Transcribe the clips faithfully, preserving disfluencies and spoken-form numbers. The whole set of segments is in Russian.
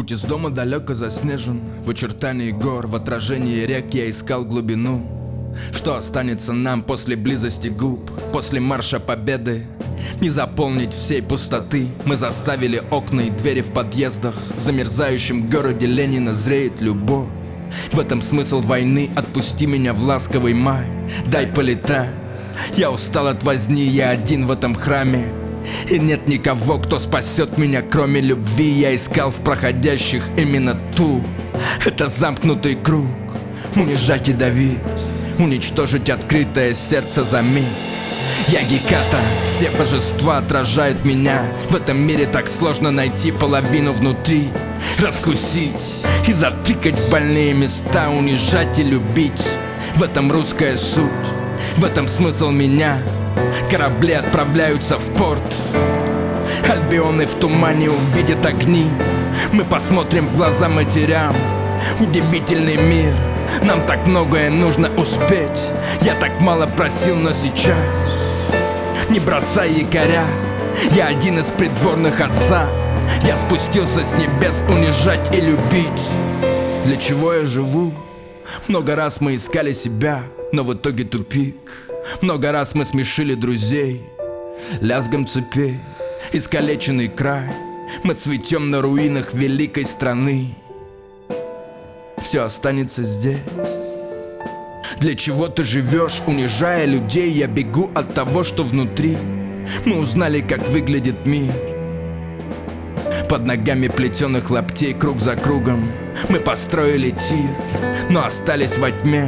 Путь из дома далеко заснежен. В очертании гор, в отражении рек я искал глубину. Что останется нам после близости губ, после марша победы? Не заполнить всей пустоты. Мы заставили окна и двери в подъездах. В замерзающем городе Ленина зреет любовь. В этом смысл войны. Отпусти меня в ласковый май, дай полетать. Я устал от возни, я один в этом храме. И нет никого, кто спасет меня, кроме любви. Я искал в проходящих именно ту. Это замкнутый круг. Унижать и давить, уничтожить открытое сердце за миг. Я Геката, все божества отражают меня. В этом мире так сложно найти половину внутри. Раскусить и затыкать в больные места. Унижать и любить, в этом русская суть. В этом смысл меня. Корабли отправляются в порт. Альбионы в тумане увидят огни. Мы посмотрим в глаза матерям. Удивительный мир, нам так многое нужно успеть. Я так мало просил, но сейчас не бросай якоря. Я один из придворных отца. Я спустился с небес унижать и любить. Для чего я живу? Много раз мы искали себя, но в итоге тупик. Много раз мы смешили друзей лязгом цепей. Искалеченный край, мы цветем на руинах великой страны. Все останется здесь. Для чего ты живешь, унижая людей? Я бегу от того, что внутри. Мы узнали, как выглядит мир. Под ногами плетеных лаптей, круг за кругом мы построили тир, но остались во тьме.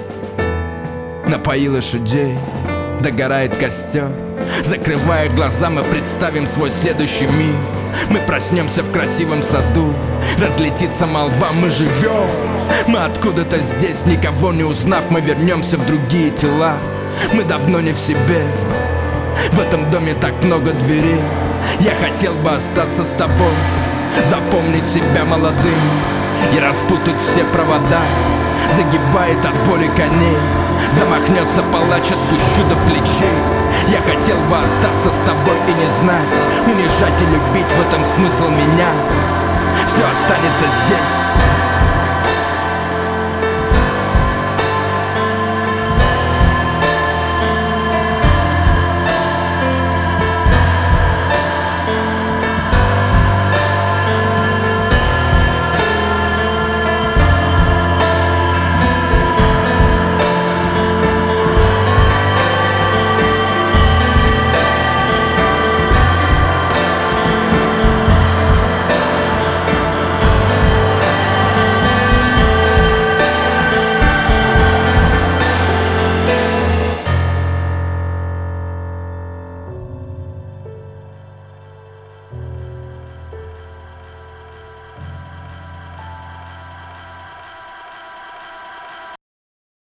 Напои лошадей, догорает костер. Закрывая глаза, мы представим свой следующий мир. Мы проснемся в красивом саду. Разлетится молва, мы живем. Мы откуда-то здесь, никого не узнав. Мы вернемся в другие тела. Мы давно не в себе. В этом доме так много дверей. Я хотел бы остаться с тобой, запомнить себя молодым и распутать все провода. Загибает от боли коней. Замахнется палач, отпущу до плечей. Я хотел бы остаться с тобой и не знать. Унижать и любить, в этом смысл меня. Все останется здесь.